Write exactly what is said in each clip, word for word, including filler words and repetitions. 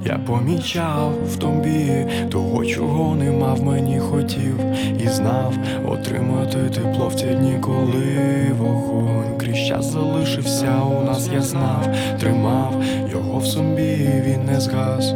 Я помічав в тобі того, чого нема в мені хотів, і знав отримати тепло в ті дні, коли вогонь крізь час залишився у нас, я знав, тримав його в собі, він не згас.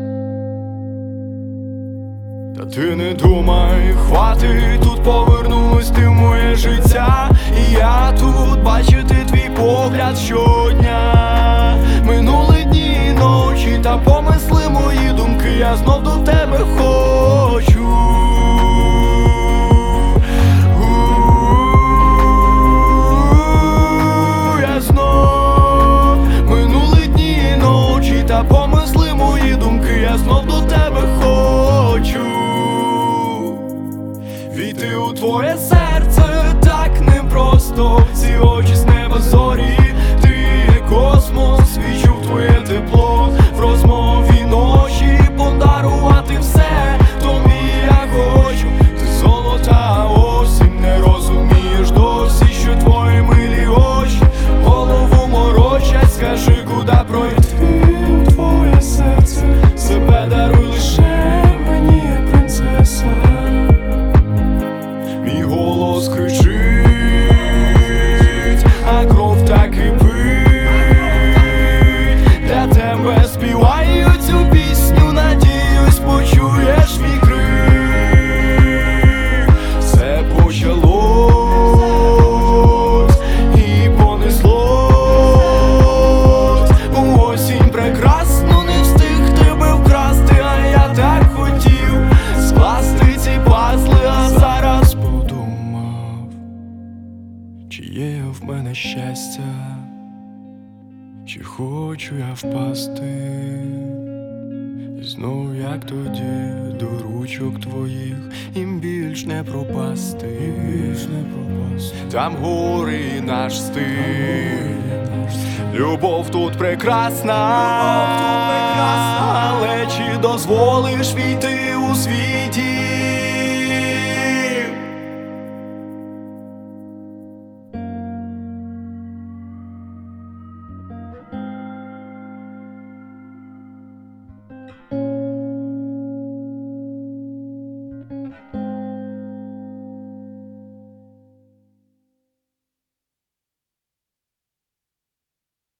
Та ти не думай, хватить, тут повернусь ти в моє життя, і я тут бачити твій погляд щодня. Минули дні і ночі, та помисли мої думки, я знов до тебе хочу. Я знов, минули дні і ночі, та помисли мої думки, я знов до тебе хочу. Війти у твоє серце так непросто, ці очі з неба зорі, ти є космос, відчув твоє тепло в розмові ночі, подарувати все тобі я хочу. Ти золота осінь, не розумієш досі, що твої милі очі голову морочать, скажи, куди пройти у твоє серце, себе даруй лише мені, як принцеса. Мій голос кричить, а кров так кипить. Для тебе співаю цю пісню, надіюсь, почуєш мій крик. Все почалось і понеслось у осінь прекрасну, не встиг тебе вкрасти, а я так хотів скласти ці пазли, а зараз подумав, чи є в мене щастя, чи хочу я впасти, і знов, як тоді, до ручок твоїх їм більш не пропасти, більш не пропасти. Там гори і наш стиль, любов тут прекрасна, але чи дозволиш війти у свій дім?